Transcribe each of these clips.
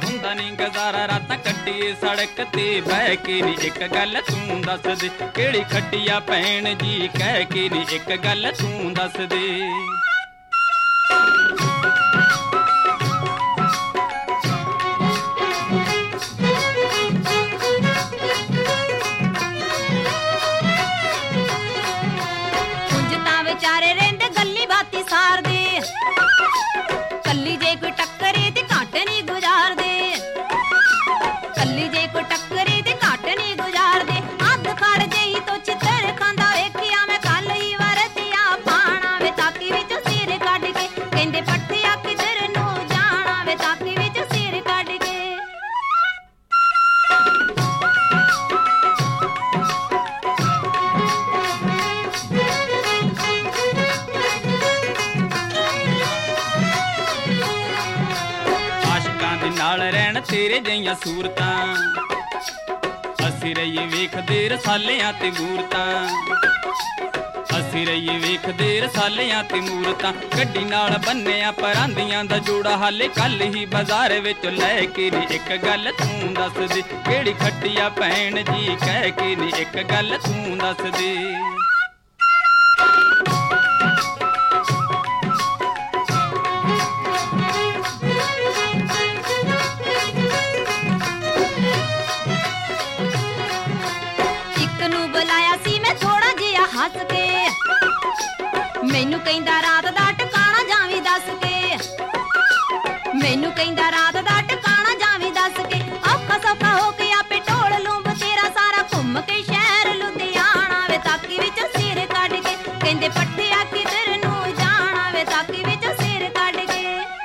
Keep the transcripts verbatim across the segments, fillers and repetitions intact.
ਹੁੰਦਾ ਨੀ ਗੁਜ਼ਾਰਾ ਰਾਤਾਂ ਕੱਢੀਏ ਸੜਕ ਤੇ ਬਹਿ ਕੇ ਨੀ ਇੱਕ ਗੱਲ ਤੂੰ ਦੱਸ ਦੇ ਕਿਹੜੀ ਖੱਟੀ ਆ ਭੈਣ ਜੀ ਕਹਿ ਕੇ ਨੀ ਇੱਕ ਗੱਲ ਤੂੰ ਦੱਸ ਦੇ ਵਿਚਾਰੇ ਰਹਿੰਦੇ ਗੱਲੀ ਬਾਤੀ ਸਾਰਦੇ ਕੱਲੀ ਜੇ ਕੋਈ ਟੱਕਰੇ ਤੇ ਘਾਟ ਨਹੀਂ ਗੁਜ਼ਾਰਦੇ ਕੱਲੀ ਜੇ ਕੋਈ ਟੱਕਰੇ ਤੇ ਘਾਟ ਨਹੀਂ ਗੁਜ਼ਾਰਦੇ ਹੱਥ ਫੜ ਜਈ ਤੋਂ ਚਿੱਤਰ ਖਾਂਦਾ ਵੇਖਿਆ ਮੈਂ ਕੱਲ ਹੀ ਵਰਤਿਆ ਪਾਣਾ ਵੇ ਤਾਕੀ ਵਿੱਚ ਸਿਰ ਕੱਢ ਕੇ ਕਹਿੰਦੇ ਪੱਠਿਆ ਕਿਧਰ ਨੂੰ ਜਾਣਾ ਵੇ ਤਾਕੀ ਵਿੱਚ ਸਿਰ ਕੱਢ ਕੇ ਨਾਲ ਰਹਿਣ ਤੇਰੇ ਜਈਆਂ ਸੂਰਤਾਂ ਅਸੀਂ ਰਹੀਏ ਵੇਖਦੇ ਰਸਾਲਿਆਂ ਤੇ ਮੂਰਤਾਂ ਅਸੀਂ ਰਹੀਏ ਵੇਖਦੇ ਰਸਾਲਿਆਂ ਤੇ ਮੂਰਤਾਂ ਗੱਡੀ ਨਾਲ ਬੰਨਿਆ ਪਰਾਂਦੀਆਂ ਦਾ ਜੋੜਾ ਹਾਲੇ ਕੱਲ ਹੀ ਬਾਜ਼ਾਰ ਵਿੱਚ ਲੈ ਕੇ ਨੀ ਇੱਕ ਗੱਲ ਤੂੰ ਦੱਸ ਦੇ ਕਿਹੜੀ ਖੱਟੀ ਆ ਭੈਣ ਜੀ ਕਹਿ ਕੇ ਨੀ ਇੱਕ ਗੱਲ ਤੂੰ ਦੱਸ ਦੇ ਹੱਸ ਕੇ ਮੈਨੂੰ ਕਹਿੰਦਾ ਰਾਤ ਦਾ ਟਿਕਾਣਾ ਜਾਵੀਂ ਦੱਸ ਕੇ ਮੈਨੂੰ ਕਹਿੰਦਾ ਰਾਤ ਦਾ ਟਿਕਾਣਾ ਜਾਵੀਂ ਦੱਸ ਕੇ ਔਖਾ ਸੌਖਾ ਹੋ ਕੇ ਆਪੇ ਢੋਲ ਲੂੰਬ ਤੇਰਾ ਸਾਰਾ ਘੁੰਮ ਕੇ ਸ਼ਹਿਰ ਲੁਧਿਆਣਾ ਵੇ ਤਾਕੀ ਵਿੱਚ ਸਿਰ ਕੱਢ ਕੇ ਕਹਿੰਦੇ ਪੱਠਿਆ ਕਿਧਰ ਨੂੰ ਜਾਣਾ ਵੇ ਤਾਕੀ ਵਿੱਚ ਸਿਰ ਕੱਢ ਕੇ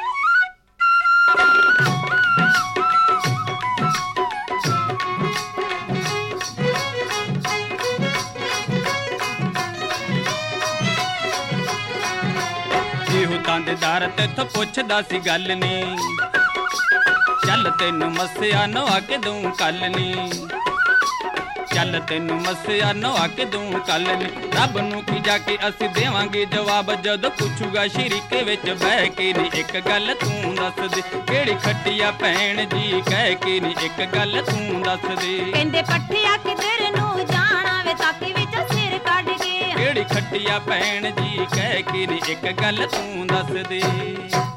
ਤਾਂਦੇਦਾਰ ਤੇਥੋਂ ਪੁੱਛਦਾ ਸੀ ਗੱਲ ਨੀ ਚੱਲ ਤੈਨੂੰ ਮੱਸਿਆ ਨਵਾ ਕੇ ਦੂੰ ਕੱਲ ਨੀ ਚੱਲ ਤੈਨੂੰ ਮੱਸਿਆ ਨਵਾ ਕੇ ਦੂੰ ਕੱਲ ਨੀ ਰੱਬ ਨੂੰ ਕੀ ਜਾ ਕੇ ਅਸੀਂ ਦੇਵਾਂਗੇ ਜਵਾਬ ਜਦੋਂ ਪੁੱਛੂਗਾ ਸ਼ਰੀਕੇ ਵਿੱਚ ਬਹਿ ਕੇ ਨੀ ਇੱਕ ਗੱਲ ਤੂੰ ਦੱਸ ਦੇ ਕਿਹੜੀ ਖੱਟੀ ਆ ਭੈਣ ਜੀ ਕਹਿ ਕੇ ਨੀ ਇੱਕ ਗੱਲ ਤੂੰ ਦੱਸ ਦੇ ਕਹਿੰਦੇ ਪੱਠਿਆ ਕਿਧਰ ਨੂੰ ਜਾਣਾ ਵੇ ਤਾਕੀ ਵਿੱਚ ਸਿਰ ਕੱਢ ਕੇ ਕਿਹੜੀ ਖੱਟੀ ਆ ਭੈਣ ਜੀ ਕਹਿ ਕੇ ਨੀ ਇੱਕ ਗੱਲ ਤੂੰ ਦੱਸ ਦੇ